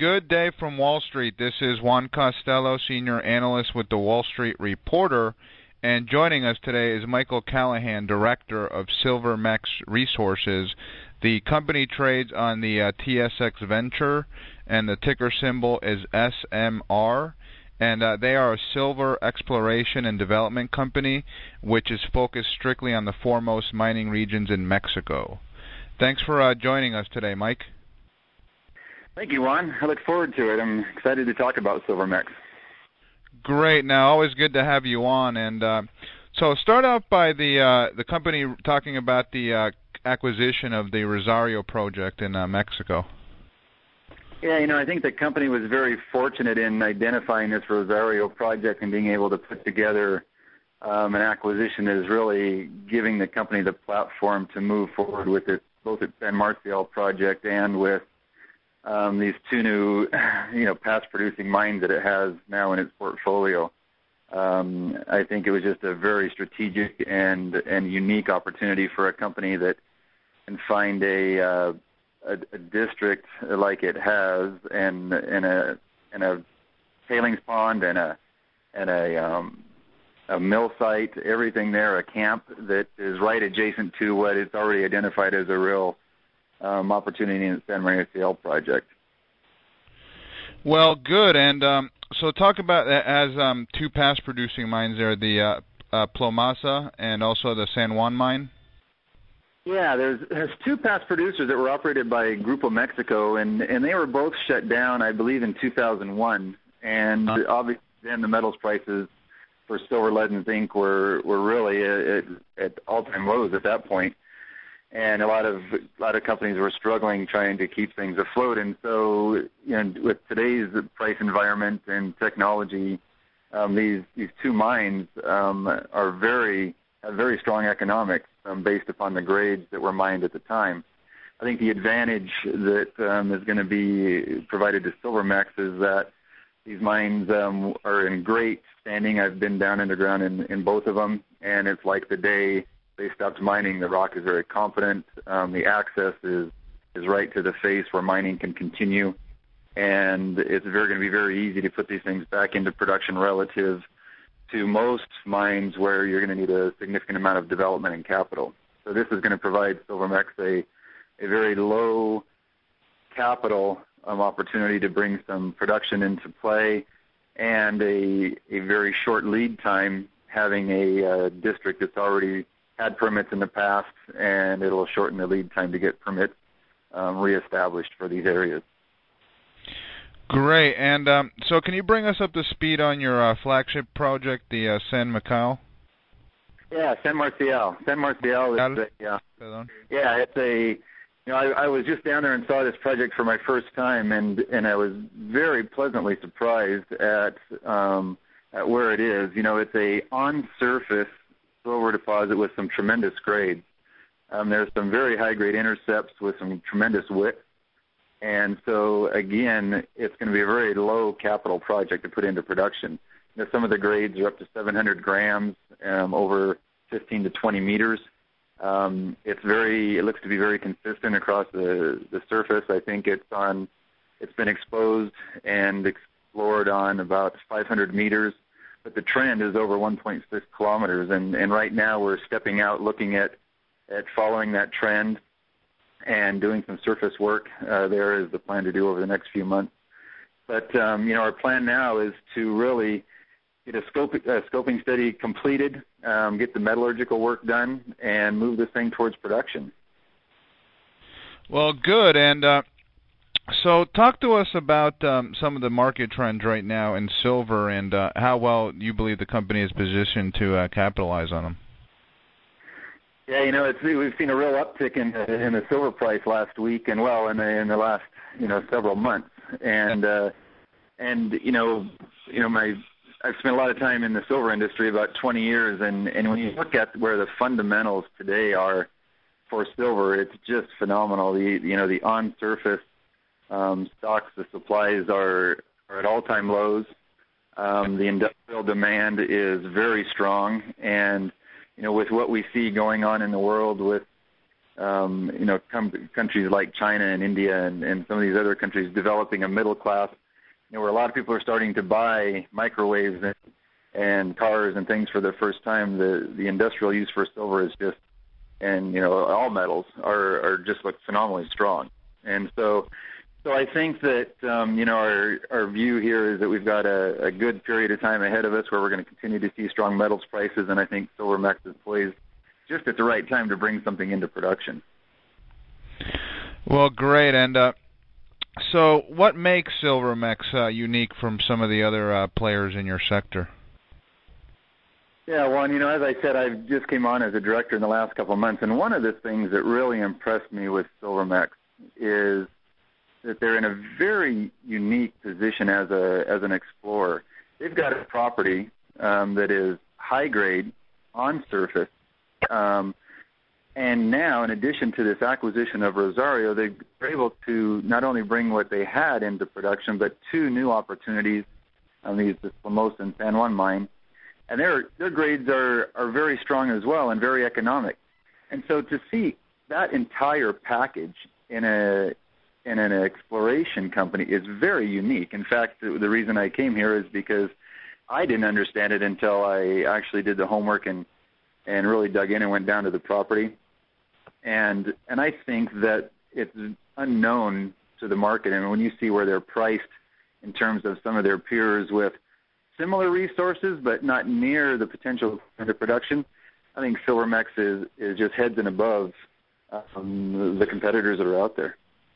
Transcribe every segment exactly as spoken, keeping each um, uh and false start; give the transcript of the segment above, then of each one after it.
good day from Wall Street. This is Juan Costello, Senior Analyst with the Wall Street Reporter, and joining us today is Michael Callahan, Director of Silvermex Resources. The company trades on the uh, T S X Venture, and the ticker symbol is S M R. And uh, they are a silver exploration and development company, which is focused strictly on the foremost mining regions in Mexico. Thanks for uh, joining us today, Mike. Thank you, Juan. I look forward to it. I'm excited to talk about Silvermex. Great. Now, always good to have you on. And uh, so, start out by the uh, the company talking about the uh, acquisition of the Rosario project in uh, Mexico. Yeah, you know, I think the company was very fortunate in identifying this Rosario project and being able to put together um, an acquisition that is really giving the company the platform to move forward with it, both at San Marcial project and with Um, these two new, you know, past-producing mines that it has now in its portfolio. Um, I think it was just a very strategic and and unique opportunity for a company that can find a uh, a, a district like it has, and and a and a tailings pond and a and a um, a mill site, everything there, a camp that is right adjacent to what is already identified as a real Um, opportunity in the San Marcial project. Well, good. And um, so talk about as um, two past-producing mines there, the uh, uh, Plomasa and also the San Juan mine. Yeah, there's there's two past producers that were operated by Grupo Mexico, and, and they were both shut down, I believe, in two thousand one. And uh, obviously then the metals prices for silver, lead, and zinc were, were really at, at all-time lows at that point. And a lot of a lot of companies were struggling trying to keep things afloat. And so, you know, with today's price environment and technology, um, these these two mines um, are very have very strong economics um, based upon the grades that were mined at the time. I think the advantage that um, is going to be provided to Silvermex is that these mines um, are in great standing. I've been down underground in, in both of them, and it's like the day they stopped mining, the rock is very competent. Um, the access is, is right to the face where mining can continue. And it's very going to be very easy to put these things back into production relative to most mines where you're going to need a significant amount of development and capital. So this is going to provide Silvermex a, a very low capital um, opportunity to bring some production into play and a, a very short lead time, having a uh, district that's already had permits in the past, and it'll shorten the lead time to get permits um, reestablished for these areas. Great. And um, so can you bring us up to speed on your uh, flagship project, the uh, San Marcial? Yeah, San Marcial. San Marcial is a, yeah, yeah, it's a, you know, I, I was just down there and saw this project for my first time, and, and I was very pleasantly surprised at, um, at where it is. You know, it's a on-surface silver deposit with some tremendous grades. Um, there's some very high-grade intercepts with some tremendous width. And so, again, it's going to be a very low capital project to put into production. You know, some of the grades are up to seven hundred grams um, over fifteen to twenty meters. Um, it's very, it looks to be very consistent across the, the surface. I think it's on, it's been exposed and explored on about five hundred meters. But the trend is over one point six kilometers, and, and right now we're stepping out looking at, at following that trend and doing some surface work. Uh, there is the plan to do over the next few months. But, um, you know, our plan now is to really get a, scope, a scoping study completed, um, get the metallurgical work done, and move this thing towards production. Well, good. And uh, so talk to us about um, some of the market trends right now in silver and uh, how well you believe the company is positioned to uh, capitalize on them. Yeah, you know, it's, we've seen a real uptick in the, in the silver price last week, and well, in the in the last you know several months, and uh, and you know, you know, my I've spent a lot of time in the silver industry, about twenty years, and and when you look at where the fundamentals today are for silver, it's just phenomenal. The you know the on surface um, stocks, the supplies are are at all time lows. Um, the industrial demand is very strong, and you know, with what we see going on in the world with um, you know, com- countries like China and India and, and some of these other countries developing a middle class, you know, where a lot of people are starting to buy microwaves and, and cars and things for the first time. The the industrial use for silver is just, and you know, all metals are are just look phenomenally strong. And so, so I think that um, you know, our our view here is that we've got a, a good period of time ahead of us where we're going to continue to see strong metals prices, and I think Silvermex is poised just at the right time to bring something into production. Well, great. And uh, so what makes Silvermex uh, unique from some of the other uh, players in your sector? Yeah, well, and, you know, as I said, I just came on as a director in the last couple of months, and one of the things that really impressed me with Silvermex is that they're in a very unique position as a as an explorer. They've got a property um, that is high grade, on surface, um, and now, in addition to this acquisition of Rosario, they're able to not only bring what they had into production, but two new opportunities on these, the Plomosas and San Juan mine. And their their grades are, are very strong as well and very economic. And so to see that entire package in a in an exploration company is very unique. In fact, the, the reason I came here is because I didn't understand it until I actually did the homework and, and really dug in and went down to the property. And and I think that it's unknown to the market. And when you see where they're priced in terms of some of their peers with similar resources, but not near the potential into production, I think Silvermex is, is just heads and above um, the competitors that are out there.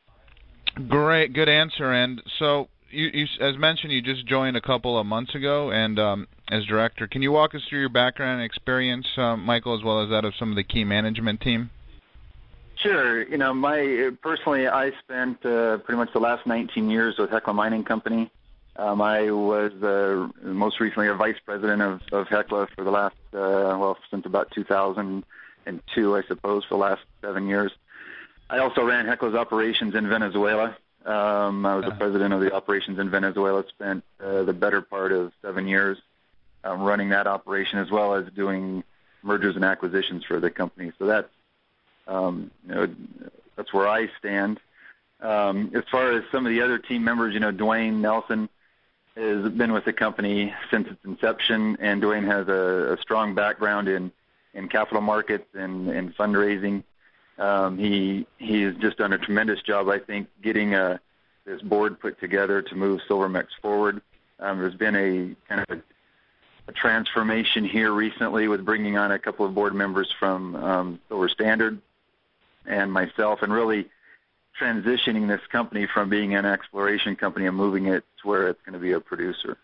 Great, good answer. And so, you, you, as mentioned, you just joined a couple of months ago, and um, as director, can you walk us through your background and experience, um, Michael, as well as that of some of the key management team? Sure. You know, my personally, I spent uh, pretty much the last nineteen years with Hecla Mining Company. Um, I was uh, most recently a vice president of, of Hecla for the last, uh, well, since about two thousand two, I suppose, for the last seven years. I also ran Hecla's operations in Venezuela. Um, I was the president of the operations in Venezuela, spent uh, the better part of seven years um, running that operation, as well as doing mergers and acquisitions for the company. So that's, um, you know, that's where I stand. Um, as far as some of the other team members, you know, Dwayne Nelson has been with the company since its inception, and Dwayne has a, a strong background in, in capital markets and, and fundraising. Um, he he has just done a tremendous job, I think, getting a, this board put together to move Silvermex forward. Um, there's been a kind of a, a transformation here recently with bringing on a couple of board members from um, Silver Standard and myself, and really transitioning this company from being an exploration company and moving it to where it's going to be a producer.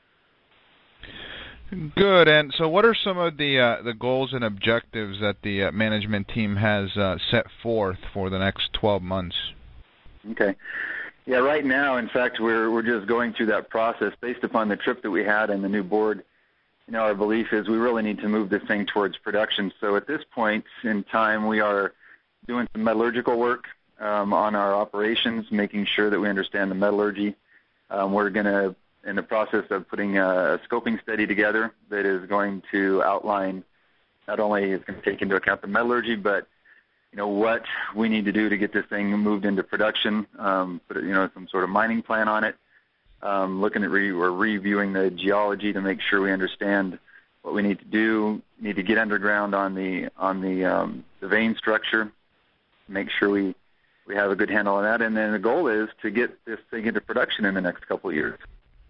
Good. And so what are some of the uh, the goals and objectives that the uh, management team has uh, set forth for the next twelve months? Okay. Yeah, right now, in fact, we're we're just going through that process based upon the trip that we had and the new board. You know, our belief is we really need to move this thing towards production. So at this point in time, we are doing some metallurgical work um, on our operations, making sure that we understand the metallurgy. Um, we're going to in the process of putting a scoping study together that is going to outline, not only is going to take into account the metallurgy, but you know what we need to do to get this thing moved into production. Um, put you know some sort of mining plan on it. Um, looking at re- or reviewing the geology to make sure we understand what we need to do. We need to get underground on the on the um, the vein structure. Make sure we we have a good handle on that, and then the goal is to get this thing into production in the next couple of years.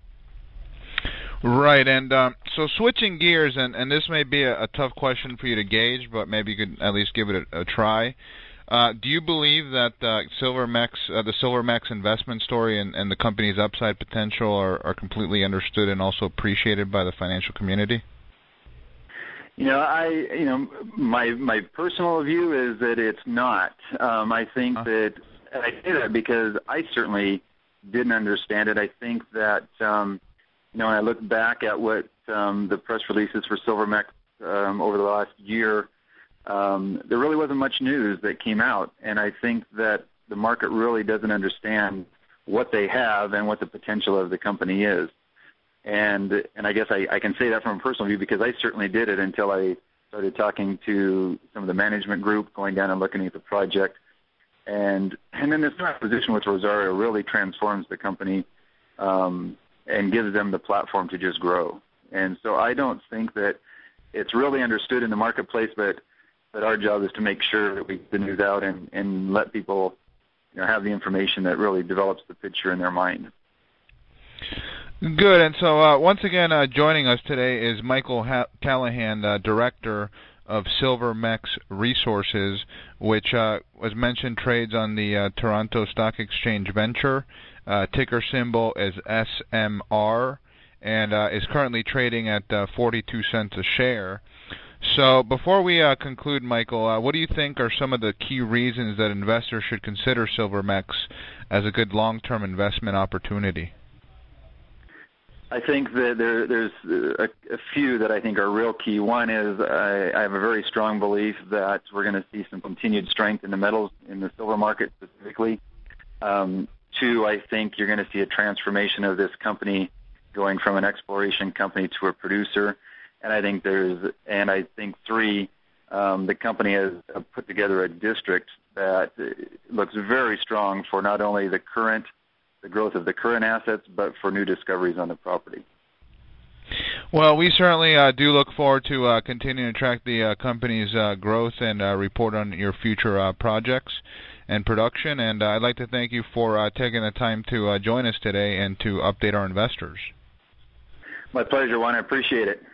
Right, and um, so switching gears, and, and this may be a, a tough question for you to gauge, but maybe you could at least give it a, a try. Uh, do you believe that uh, Silvermex, uh, the Silvermex investment story and, and the company's upside potential are, are completely understood and also appreciated by the financial community? You know, I, you know, my my personal view is that it's not. Um, I think huh? that, and I say that because I certainly didn't understand it. I think that, um, you know, when I look back at what um, the press releases for Silvermex um, over the last year, um, there really wasn't much news that came out. And I think that the market really doesn't understand what they have and what the potential of the company is. And and I guess I, I can say that from a personal view because I certainly did it until I started talking to some of the management group, going down and looking at the project. And and then this new acquisition with Rosario really transforms the company um, and gives them the platform to just grow. And so I don't think that it's really understood in the marketplace, but, but our job is to make sure that we get the news out and, and let people, you know, have the information that really develops the picture in their mind. Good. And so uh, once again, uh, joining us today is Michael ha- Callahan, uh, Director of Silvermex Resources, which, uh, was mentioned, trades on the uh, Toronto Stock Exchange Venture. Uh, ticker symbol is S M R, and uh, is currently trading at uh, forty-two cents a share. So before we uh, conclude, Michael, uh, what do you think are some of the key reasons that investors should consider Silvermex as a good long-term investment opportunity? I think that there, there's a, a few that I think are real key. One is I, I have a very strong belief that we're going to see some continued strength in the metals, in the silver market specifically. Um, two, I think you're going to see a transformation of this company going from an exploration company to a producer. And I think there's, and I think three, um, the company has put together a district that looks very strong for not only the current, the growth of the current assets, but for new discoveries on the property. Well, we certainly uh, do look forward to uh, continuing to track the uh, company's uh, growth and uh, report on your future uh, projects and production. And uh, I'd like to thank you for uh, taking the time to uh, join us today and to update our investors. My pleasure, Juan. I appreciate it.